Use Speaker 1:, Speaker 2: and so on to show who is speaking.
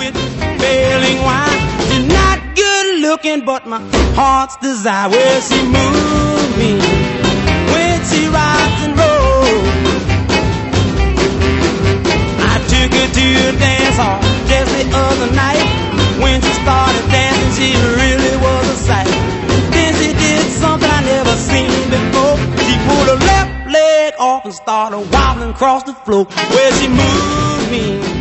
Speaker 1: with failing wine. She's not good looking, but my heart's desire. Well, she moves me when she rocks and rolls. I took her to a dance hall just the other night. When she started dancing, she really was a sight. Then she did something I never seen before. She pulled her left leg off and started wobbling across the floor. Well, she moved me